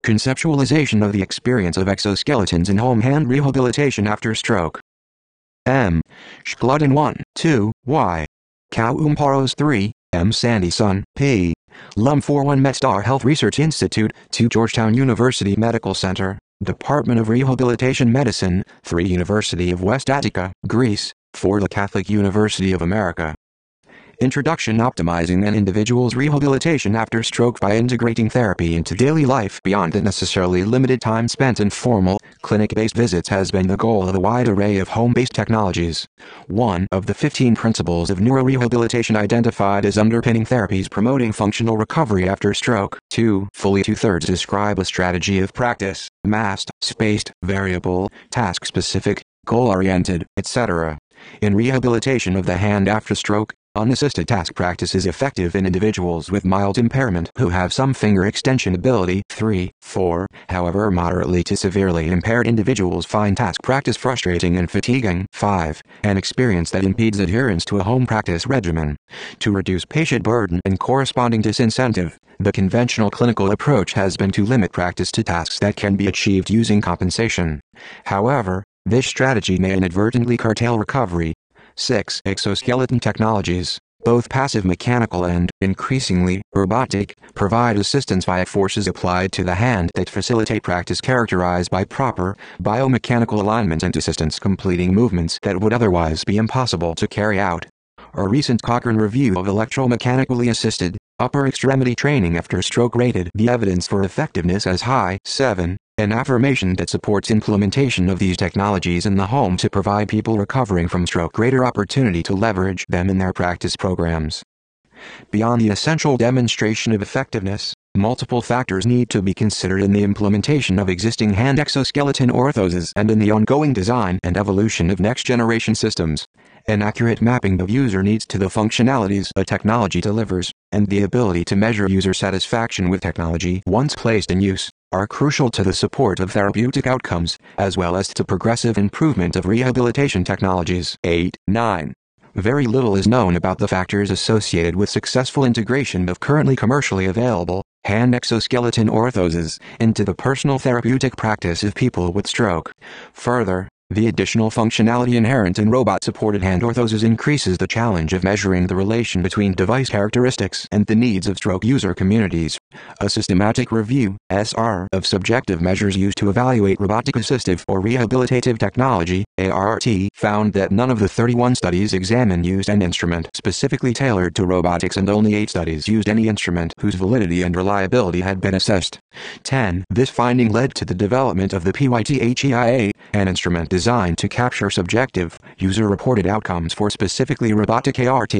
Conceptualization of the experience of exoskeletons in home hand rehabilitation after stroke. M. Shkludin 1, 2, Y. Kaumparos 3, M. Sandyson, P. Lum 41 MedStar Health Research Institute, 2 Georgetown University Medical Center, Department of Rehabilitation Medicine, 3 University of West Attica, Greece, 4 The Catholic University of America. Introduction: Optimizing an individual's rehabilitation after stroke by integrating therapy into daily life beyond the necessarily limited time spent in formal, clinic-based visits has been the goal of a wide array of home-based technologies. One of the 15 principles of neurorehabilitation identified as underpinning therapies promoting functional recovery after stroke. 2. Fully 2/3 describe a strategy of practice, masked, spaced, variable, task-specific, goal-oriented, etc. In rehabilitation of the hand after stroke, unassisted task practice is effective in individuals with mild impairment who have some finger extension ability. 3. 4. However, moderately to severely impaired individuals find task practice frustrating and fatiguing. 5. An experience that impedes adherence to a home practice regimen. To reduce patient burden and corresponding disincentive, the conventional clinical approach has been to limit practice to tasks that can be achieved using compensation. However, this strategy may inadvertently curtail recovery. 6. Exoskeleton technologies, both passive mechanical and, increasingly, robotic, provide assistance via forces applied to the hand that facilitate practice characterized by proper, biomechanical alignment and assistance completing movements that would otherwise be impossible to carry out. A recent Cochrane review of electromechanically assisted, upper extremity training after stroke rated the evidence for effectiveness as high. 7. An affirmation that supports implementation of these technologies in the home to provide people recovering from stroke greater opportunity to leverage them in their practice programs. Beyond the essential demonstration of effectiveness, multiple factors need to be considered in the implementation of existing hand exoskeleton orthoses and in the ongoing design and evolution of next-generation systems. An accurate mapping of user needs to the functionalities a technology delivers, and the ability to measure user satisfaction with technology once placed in use, are crucial to the support of therapeutic outcomes, as well as to progressive improvement of rehabilitation technologies. 8. 9. Very little is known about the factors associated with successful integration of currently commercially available hand exoskeleton orthoses into the personal therapeutic practice of people with stroke. Further, the additional functionality inherent in robot-supported hand orthoses increases the challenge of measuring the relation between device characteristics and the needs of stroke user communities. A systematic review, SR, of subjective measures used to evaluate robotic-assistive or rehabilitative technology, ART, found that none of the 31 studies examined used an instrument specifically tailored to robotics and only 8 studies used any instrument whose validity and reliability had been assessed. 10. This finding led to the development of the PYT-HEIA, an instrument designed to capture subjective, user-reported outcomes for specifically robotic ART.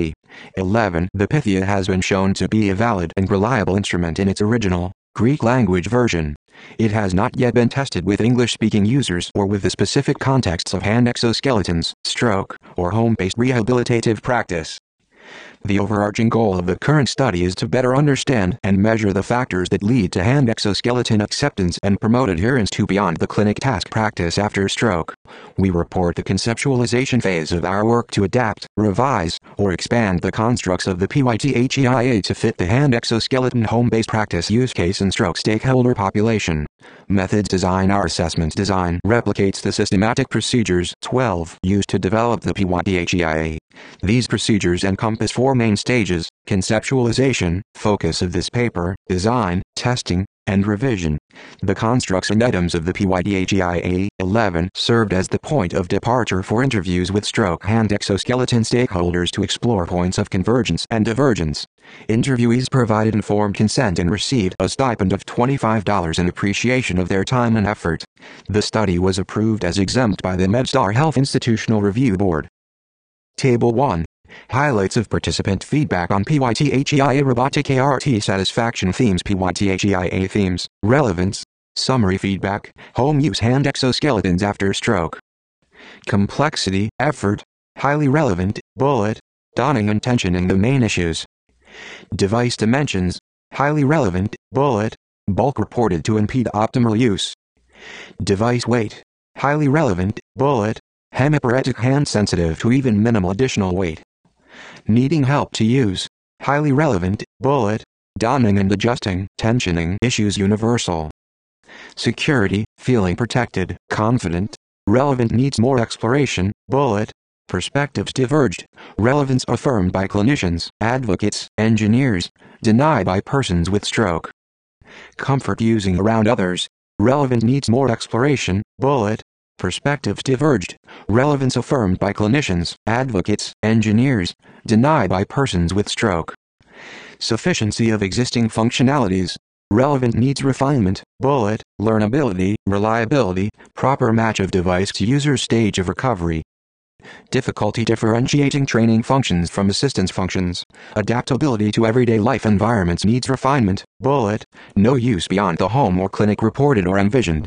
11. The Pythia has been shown to be a valid and reliable instrument in its original, Greek language version. It has not yet been tested with English-speaking users or with the specific contexts of hand exoskeletons, stroke, or home-based rehabilitative practice. The overarching goal of the current study is to better understand and measure the factors that lead to hand exoskeleton acceptance and promote adherence to beyond the clinic task practice after stroke. We report the conceptualization phase of our work to adapt, revise, or expand the constructs of the PYT-HEIA to fit the hand exoskeleton home-based practice use case and stroke stakeholder population. Methods design. Our assessment design replicates the systematic procedures 12 used to develop the PYT-HEIA. These procedures encompass 4 main stages: conceptualization, focus of this paper, design, testing, and revision. The constructs and items of the PYT-HEIA 11 served as the point of departure for interviews with stroke hand exoskeleton stakeholders to explore points of convergence and divergence. Interviewees provided informed consent and received a stipend of $25 in appreciation of their time and effort. The study was approved as exempt by the MedStar Health Institutional Review Board. Table 1. Highlights of participant feedback on PYT-HEIA robotic ART satisfaction themes. PYT-HEIA themes, relevance, summary feedback, home use hand exoskeletons after stroke. Complexity, effort, highly relevant, bullet, donning and tensioning the main issues. Device dimensions, highly relevant, bullet, bulk reported to impede optimal use. Device weight, highly relevant, bullet, hemiparetic hand sensitive to even minimal additional weight. Needing help to use, highly relevant, bullet, donning and adjusting, tensioning issues universal. security, feeling protected, confident. Relevant needs more exploration, bullet. Perspectives diverged. Relevance affirmed by clinicians, advocates, engineers, denied by persons with stroke. Comfort using around others. Relevant needs more exploration, bullet. Perspectives diverged. Relevance affirmed by clinicians, advocates, engineers, denied by persons with stroke. Sufficiency of existing functionalities. Relevant needs refinement, bullet, learnability, reliability, proper match of device to user stage of recovery. Difficulty differentiating training functions from assistance functions. Adaptability to everyday life environments needs refinement, bullet, no use beyond the home or clinic reported or envisioned.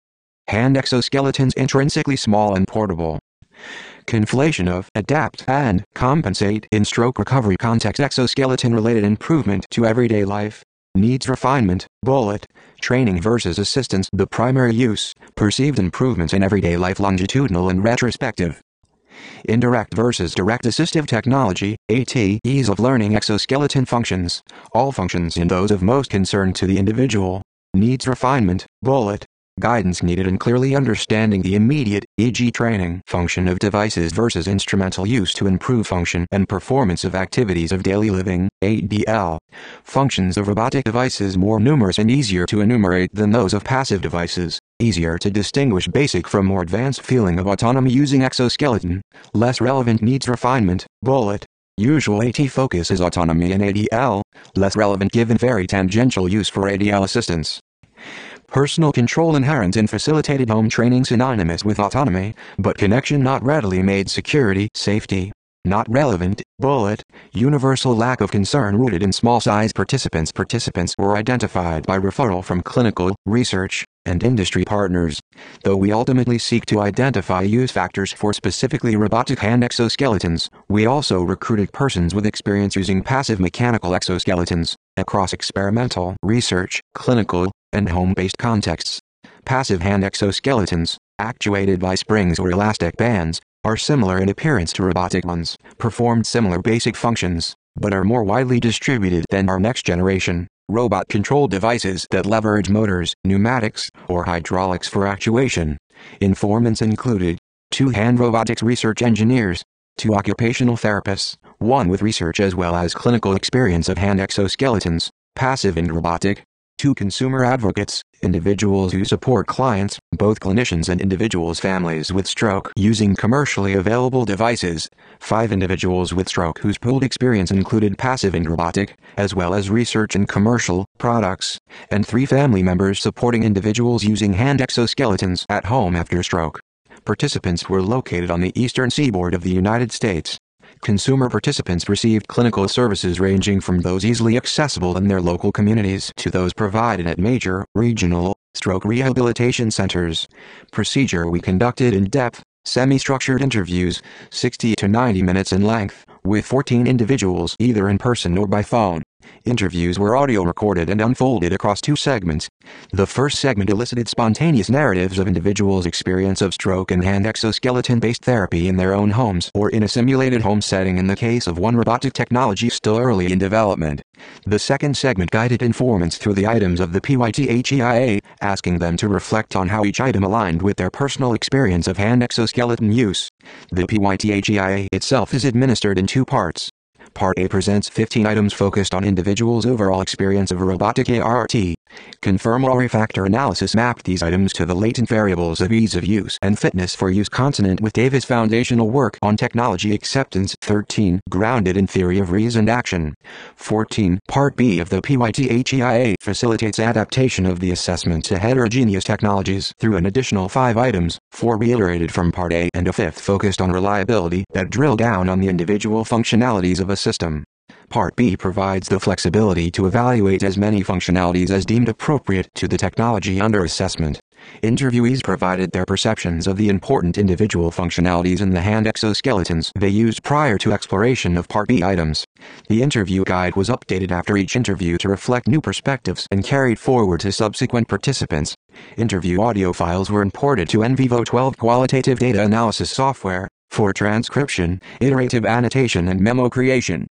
Hand exoskeletons intrinsically small and portable. Conflation of adapt and compensate in stroke recovery context. Exoskeleton-related improvement to everyday life needs refinement, bullet, training versus assistance. The primary use, perceived improvements in everyday life longitudinal and retrospective. Indirect versus direct assistive technology, AT. Ease of learning exoskeleton functions, all functions in those of most concern to the individual, needs refinement, bullet. Guidance needed in clearly understanding the immediate, e.g. training function of devices versus instrumental use to improve function and performance of activities of daily living, ADL. Functions of robotic devices more numerous and easier to enumerate than those of passive devices, easier to distinguish basic from more advanced. Feeling of autonomy using exoskeleton, less relevant needs refinement, bullet. Usual AT focus is autonomy in ADL, less relevant given very tangential use for ADL assistance. Personal control inherent in facilitated home training synonymous with autonomy, but connection not readily made. Security, safety, not relevant, bullet. Universal lack of concern rooted in small size participants. Participants were identified by referral from clinical, research, and industry partners. Though we ultimately seek to identify use factors for specifically robotic hand exoskeletons, we also recruited persons with experience using passive mechanical exoskeletons, across experimental, research, clinical, and home-based contexts. Passive hand exoskeletons, actuated by springs or elastic bands, are similar in appearance to robotic ones, performed similar basic functions, but are more widely distributed than our next-generation, robot-controlled devices that leverage motors, pneumatics, or hydraulics for actuation. Informants included 2 hand robotics research engineers, 2 occupational therapists, 1 with research as well as clinical experience of hand exoskeletons, passive and robotic, 2 consumer advocates, individuals who support clients, both clinicians and individuals' families with stroke using commercially available devices, 5 individuals with stroke whose pooled experience included passive and robotic, as well as research and commercial products, and 3 family members supporting individuals using hand exoskeletons at home after stroke. Participants were located on the eastern seaboard of the United States. Consumer participants received clinical services ranging from those easily accessible in their local communities to those provided at major, regional, stroke rehabilitation centers. Procedure: we conducted in-depth, semi-structured interviews, 60 to 90 minutes in length, with 14 individuals either in person or by phone. Interviews were audio recorded and unfolded across 2 segments. The first segment elicited spontaneous narratives of individuals' experience of stroke and hand exoskeleton-based therapy in their own homes or in a simulated home setting in the case of one robotic technology still early in development. The second segment guided informants through the items of the PYTHEIA, asking them to reflect on how each item aligned with their personal experience of hand exoskeleton use. The PYTHEIA itself is administered in 2 parts. Part A presents 15 items focused on individuals' overall experience of robotic ART. Confirmatory factor analysis mapped these items to the latent variables of ease of use and fitness for use consonant with Davis' foundational work on technology acceptance. 13. Grounded in theory of reasoned action. 14. Part B of the PYTHEIA facilitates adaptation of the assessment to heterogeneous technologies through an additional 5 items, 4 reiterated from Part A and a 5th focused on reliability that drill down on the individual functionalities of a system. Part B provides the flexibility to evaluate as many functionalities as deemed appropriate to the technology under assessment. Interviewees provided their perceptions of the important individual functionalities in the hand exoskeletons they used prior to exploration of Part B items. The interview guide was updated after each interview to reflect new perspectives and carried forward to subsequent participants. Interview audio files were imported to NVivo 12 qualitative data analysis software for transcription, iterative annotation and memo creation.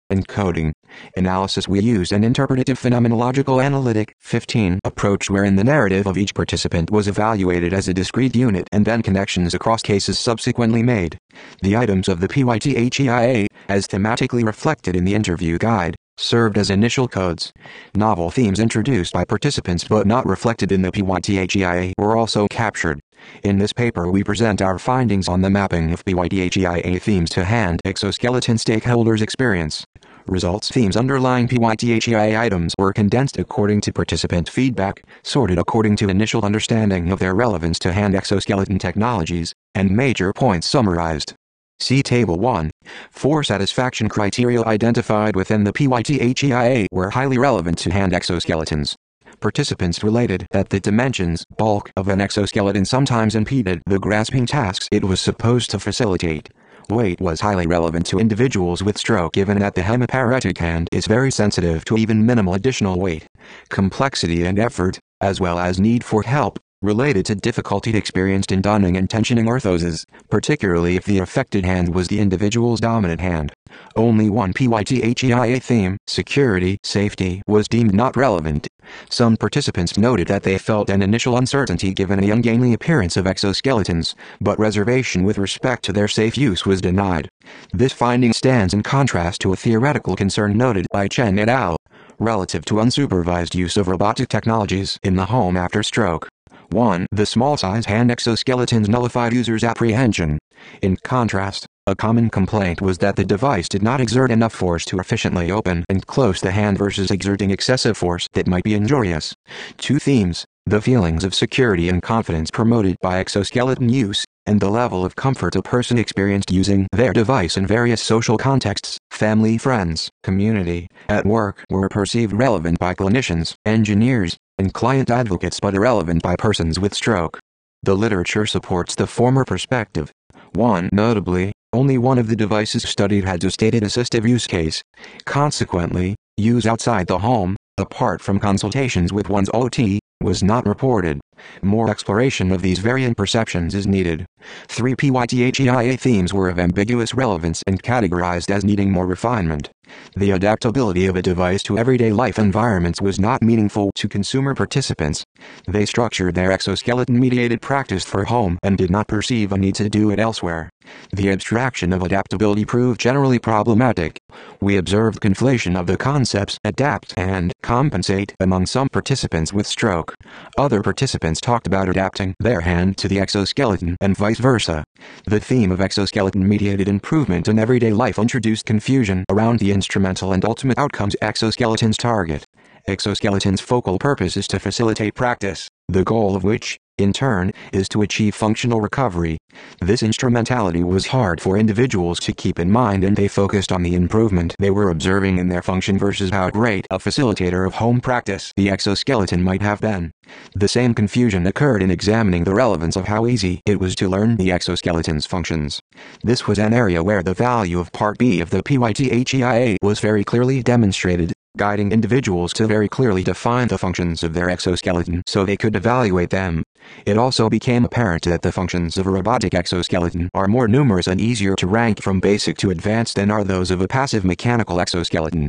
encoding, analysis. We used an interpretative phenomenological analytic 15 approach wherein the narrative of each participant was evaluated as a discrete unit and then connections across cases subsequently made. The items of the PYTHEIA, as thematically reflected in the interview guide, served as initial codes. Novel themes introduced by participants but not reflected in the PYTHEIA were also captured. In this paper we present our findings on the mapping of PYTHEIA themes to hand exoskeleton stakeholders' experience. Results. Themes underlying PYTHEIA items were condensed according to participant feedback, sorted according to initial understanding of their relevance to hand exoskeleton technologies, and major points summarized. See Table 1. 4 satisfaction criteria identified within the PYTHEIA were highly relevant to hand exoskeletons. Participants related that the dimensions, bulk of an exoskeleton sometimes impeded the grasping tasks it was supposed to facilitate. Weight was highly relevant to individuals with stroke given that the hemiparetic hand is very sensitive to even minimal additional weight. Complexity and effort, as well as need for help, related to difficulty experienced in donning and tensioning orthoses, particularly if the affected hand was the individual's dominant hand. Only one PYTHEIA theme, security, safety, was deemed not relevant. Some participants noted that they felt an initial uncertainty given the ungainly appearance of exoskeletons, but reservation with respect to their safe use was denied. This finding stands in contrast to a theoretical concern noted by Chen et al. Relative to unsupervised use of robotic technologies in the home after stroke. 1. The small-size hand exoskeletons nullified users' apprehension. In contrast, a common complaint was that the device did not exert enough force to efficiently open and close the hand versus exerting excessive force that might be injurious. 2 themes, the feelings of security and confidence promoted by exoskeleton use, and the level of comfort a person experienced using their device in various social contexts, family, friends, community, at work, were perceived relevant by clinicians, engineers, and client advocates but irrelevant by persons with stroke. The literature supports the former perspective. 1. Notably, only one of the devices studied had a stated assistive use case. Consequently, use outside the home, apart from consultations with one's OT, was not reported. More exploration of these variant perceptions is needed. 3 PYTHEIA themes were of ambiguous relevance and categorized as needing more refinement. The adaptability of a device to everyday life environments was not meaningful to consumer participants. They structured their exoskeleton-mediated practice for home and did not perceive a need to do it elsewhere. The abstraction of adaptability proved generally problematic. We observed conflation of the concepts adapt and compensate among some participants with stroke. Other participants talked about adapting their hand to the exoskeleton and vice versa. The theme of exoskeleton-mediated improvement in everyday life introduced confusion around the instrumental and ultimate outcomes exoskeletons target. Exoskeletons' focal purpose is to facilitate practice, the goal of which, in turn, is to achieve functional recovery. This instrumentality was hard for individuals to keep in mind and they focused on the improvement they were observing in their function versus how great a facilitator of home practice the exoskeleton might have been. The same confusion occurred in examining the relevance of how easy it was to learn the exoskeleton's functions. This was an area where the value of Part B of the PYTHEIA was very clearly demonstrated, guiding individuals to very clearly define the functions of their exoskeleton so they could evaluate them. It also became apparent that the functions of a robotic exoskeleton are more numerous and easier to rank from basic to advanced than are those of a passive mechanical exoskeleton.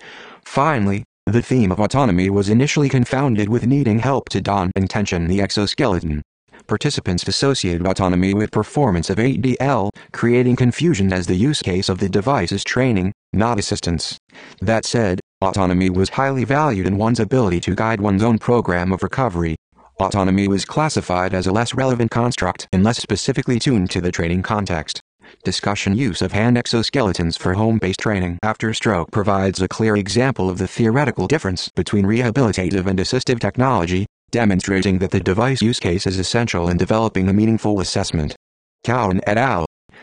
Finally, the theme of autonomy was initially confounded with needing help to don and tension the exoskeleton. Participants associated autonomy with performance of ADL, creating confusion as the use case of the device is training, not assistance. That said, autonomy was highly valued in one's ability to guide one's own program of recovery. Autonomy was classified as a less relevant construct and less specifically tuned to the training context. Discussion. Use of hand exoskeletons for home-based training after stroke provides a clear example of the theoretical difference between rehabilitative and assistive technology, demonstrating that the device use case is essential in developing a meaningful assessment. Cowan et al.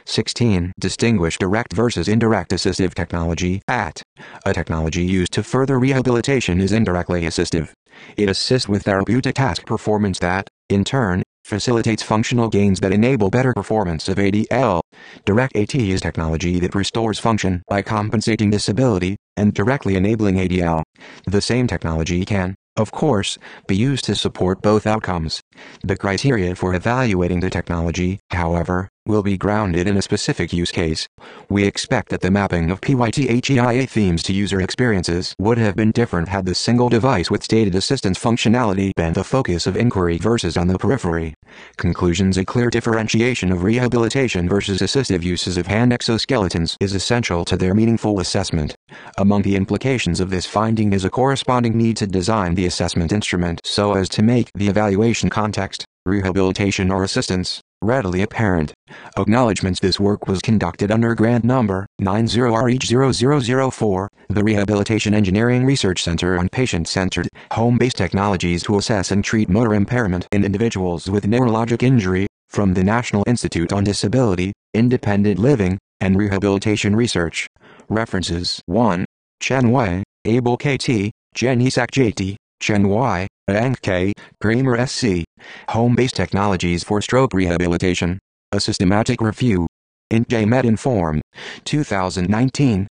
16. Distinguish direct versus indirect assistive technology. A technology used to further rehabilitation is indirectly assistive. It assists with therapeutic task performance that, in turn, facilitates functional gains that enable better performance of ADL. Direct AT is technology that restores function by compensating disability and directly enabling ADL. The same technology can, of course, be used to support both outcomes. The criteria for evaluating the technology, however, will be grounded in a specific use case. We expect that the mapping of PYTHEIA themes to user experiences would have been different had the single device with stated assistance functionality been the focus of inquiry versus on the periphery. Conclusions: a clear differentiation of rehabilitation versus assistive uses of hand exoskeletons is essential to their meaningful assessment. Among the implications of this finding is a corresponding need to design the assessment instrument so as to make the evaluation context, rehabilitation or assistance, readily apparent. Acknowledgements: this work was conducted under grant number 90RH0004, the Rehabilitation Engineering Research Center on Patient-Centered, Home-Based Technologies to Assess and Treat Motor Impairment in Individuals with Neurologic Injury, from the National Institute on Disability, Independent Living, and Rehabilitation Research. References: 1. Chen Wei, Abel K.T., Jen-Isak J.T., Chen Y, Ang K., Kramer S.C. Home-Based Technologies for Stroke Rehabilitation. A Systematic Review. In JMed Inform. 2019.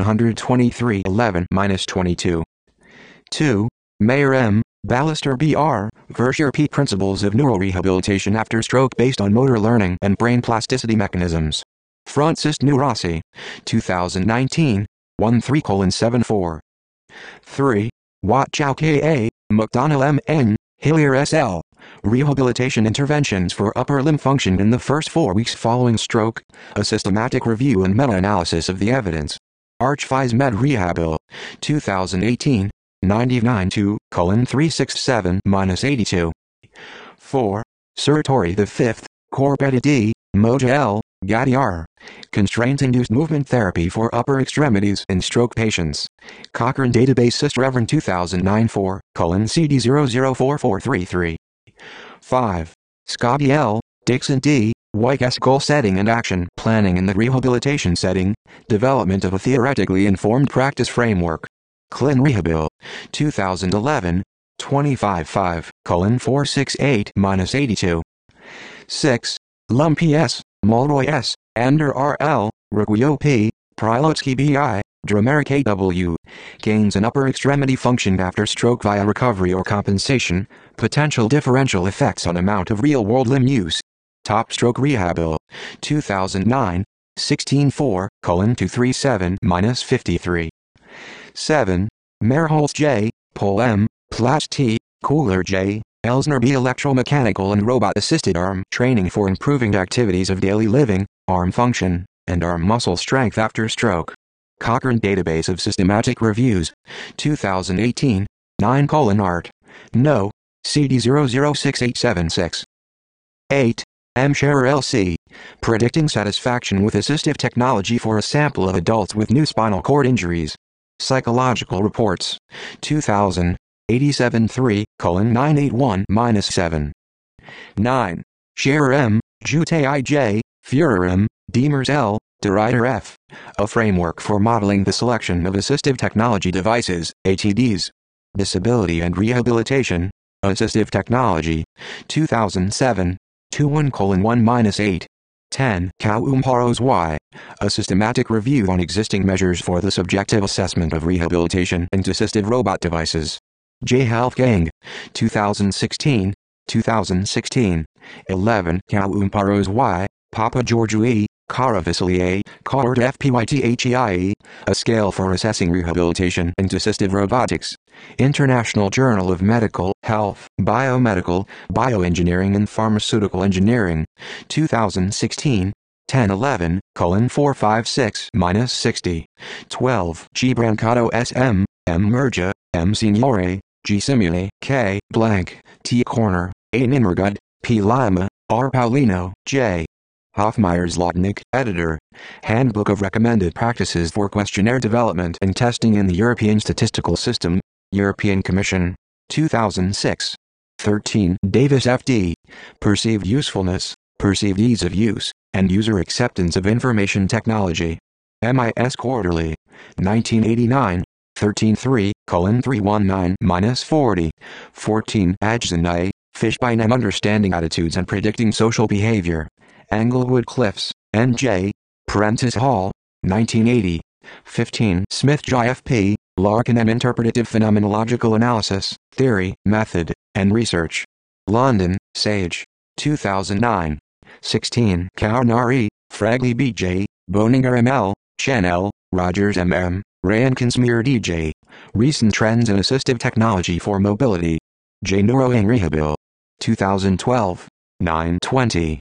123-11-22. 2. Mayer M., Ballister B.R., Verscher P. Principles of Neurorehabilitation After Stroke Based on Motor Learning and Brain Plasticity Mechanisms. Francis Nurasi. 2019. 13:74. 3. Watt Chow K.A., McDonnell M.N., Hillier S.L. Rehabilitation Interventions for Upper Limb Function in the First 4 Weeks Following Stroke, a Systematic Review and Meta-Analysis of the Evidence. ArchViz Med Rehabil. 2018. 99-2:367-82. 4. Surtori V. Corbetta D., Moja L., Gatti R. Constraint-Induced Movement Therapy for Upper Extremities in Stroke Patients. Cochrane Database Syst Rev. 2009 4:CD004433. 5. Scotty L., Dixon D., White S. Goal Setting and Action Planning in the Rehabilitation Setting, Development of a Theoretically Informed Practice Framework. Clin Rehabil. 2011, 25-5:468-82. 6. Lumpy S., Mulroy S., Ander R. L., Reguio P., Prilotsky B. I., Dramer K. W. Gains in upper extremity function after stroke via recovery or compensation, potential differential effects on amount of real-world limb use. Top Stroke Rehabil. 2009, 16-4:237-53. 7. Merholz J., Pol M., Platz T., Kohler J., Elsner B. Electromechanical and Robot-Assisted Arm Training for Improving Activities of Daily Living, Arm Function, and Arm Muscle Strength After Stroke. Cochrane Database of Systematic Reviews. 2018, 9:Art. No. CD006876. 8. M. Scherer L.C. Predicting Satisfaction with Assistive Technology for a Sample of Adults with New Spinal Cord Injuries. Psychological Reports. 2000. 87-3:981-7. 9. Scherer M., Jute I.J., Führer M., Diemers L., DeRuyter F. A Framework for Modeling the Selection of Assistive Technology Devices, ATDs. Disability and Rehabilitation. Assistive Technology. 2007. 21:1-8. 10. Kaumparos Y. A Systematic Review on Existing Measures for the Subjective Assessment of Rehabilitation and Assistive Robot Devices. J. Halfgang. 2016. 2016. 11. Kaumparos Y. Papa Georgiou E. Caravasili A. Card FPYTHEIE. A Scale for Assessing Rehabilitation and Assistive Robotics. International Journal of Medical Health, Biomedical, Bioengineering and Pharmaceutical Engineering. 2016. 1011:456-60. 12. G. Brancato S. M., M. Murgia, M. Signore, G. Simule, K. Blank, T. Corner, A. Nimmergud, P. Lima, R. Paulino, J. Hofmeyers-Lotnik, Editor. Handbook of Recommended Practices for Questionnaire Development and Testing in the European Statistical System, European Commission. 2006. 13. Davis F.D. Perceived Usefulness, Perceived Ease of Use, and User Acceptance of Information Technology. MIS Quarterly. 1989. 13-3:319-40. 14. Ajzen A., Fishbein M. Understanding Attitudes and Predicting Social Behavior. Englewood Cliffs, N.J., Prentice Hall, 1980. 15. Smith J. F.P., Larkin M. Interpretative Phenomenological Analysis, Theory, Method, and Research. London, Sage. 2009. 16. Kaurnari, Fragley BJ, Boninger ML, Chanel, Rogers MM, Rankinsmere DJ. Recent trends in assistive technology for mobility. J. Neuroang Rehabil. 2012. 920.